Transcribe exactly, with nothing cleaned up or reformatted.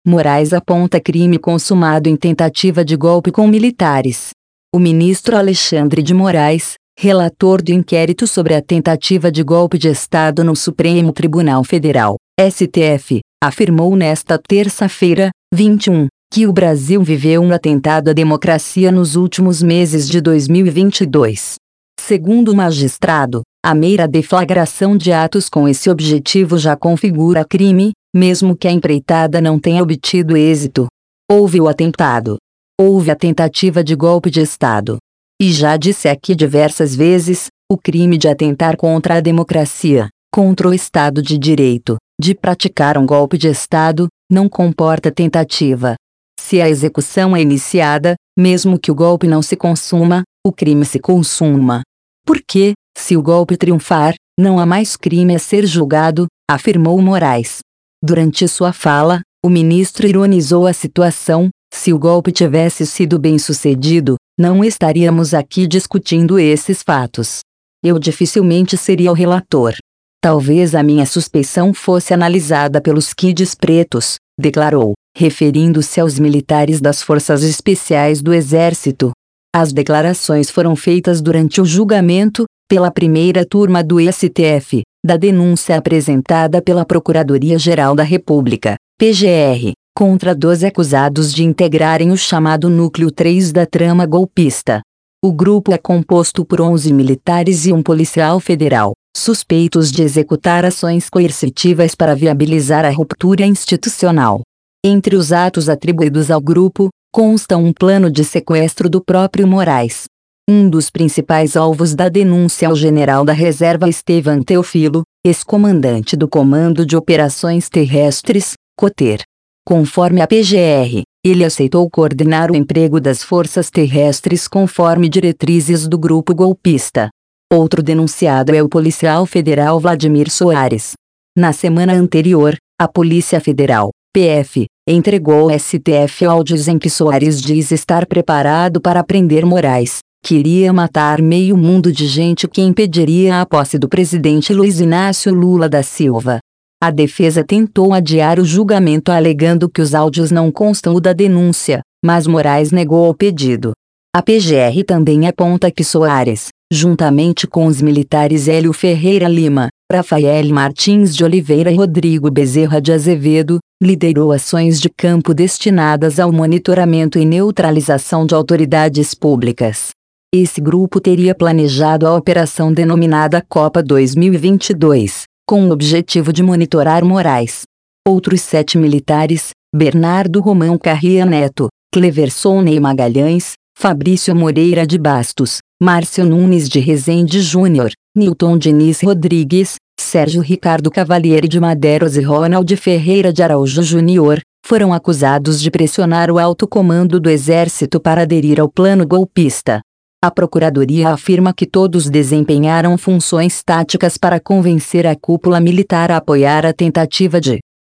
Moraes aponta crime consumado em tentativa de golpe com militares. O ministro Alexandre de Moraes, relator do inquérito sobre a tentativa de golpe de Estado no Supremo Tribunal Federal, S T F, afirmou nesta terça-feira, vinte e um, que o Brasil viveu um atentado à democracia nos últimos meses de dois mil e vinte e dois. Segundo o magistrado, a mera deflagração de atos com esse objetivo já configura crime, mesmo que a empreitada não tenha obtido êxito. Houve o atentado. Houve a tentativa de golpe de Estado. E já disse aqui diversas vezes, o crime de atentar contra a democracia, contra o Estado de Direito, de praticar um golpe de Estado, não comporta tentativa. Se a execução é iniciada, mesmo que o golpe não se consuma, o crime se consuma. Porque, se o golpe triunfar, não há mais crime a ser julgado, afirmou Moraes. Durante sua fala, o ministro ironizou a situação: se o golpe tivesse sido bem-sucedido, não estaríamos aqui discutindo esses fatos. Eu dificilmente seria o relator. Talvez a minha suspeição fosse analisada pelos kids pretos, declarou, referindo-se aos militares das Forças Especiais do Exército. As declarações foram feitas durante o julgamento, pela primeira turma do S T F, da denúncia apresentada pela Procuradoria-Geral da República, P G R, contra doze acusados de integrarem o chamado Núcleo três da trama golpista. O grupo é composto por onze militares e um policial federal, suspeitos de executar ações coercitivas para viabilizar a ruptura institucional. Entre os atos atribuídos ao grupo, consta um plano de sequestro do próprio Moraes. Um dos principais alvos da denúncia é o general da reserva Estevan Teofilo, ex-comandante do Comando de Operações Terrestres, COTER. Conforme a P G R, ele aceitou coordenar o emprego das forças terrestres conforme diretrizes do grupo golpista. Outro denunciado é o policial federal Vladimir Soares. Na semana anterior, a Polícia Federal, P F, entregou ao S T F áudios em que Soares diz estar preparado para prender Moraes, que iria matar meio mundo de gente que impediria a posse do presidente Luiz Inácio Lula da Silva. A defesa tentou adiar o julgamento alegando que os áudios não constam da denúncia, mas Moraes negou o pedido. A P G R também aponta que Soares, juntamente com os militares Hélio Ferreira Lima, Rafael Martins de Oliveira e Rodrigo Bezerra de Azevedo, liderou ações de campo destinadas ao monitoramento e neutralização de autoridades públicas. Esse grupo teria planejado a operação denominada Copa dois mil e vinte e dois, com o objetivo de monitorar Moraes. Outros sete militares, Bernardo Romão Carria Neto, Cleverson Ney Magalhães, Fabrício Moreira de Bastos, Márcio Nunes de Rezende Júnior, Nilton Diniz Rodrigues, Sérgio Ricardo Cavalieri de Madeiros e Ronald Ferreira de Araújo Júnior, foram acusados de pressionar o alto comando do Exército para aderir ao plano golpista. A Procuradoria afirma que todos desempenharam funções táticas para convencer a cúpula militar a apoiar a tentativa de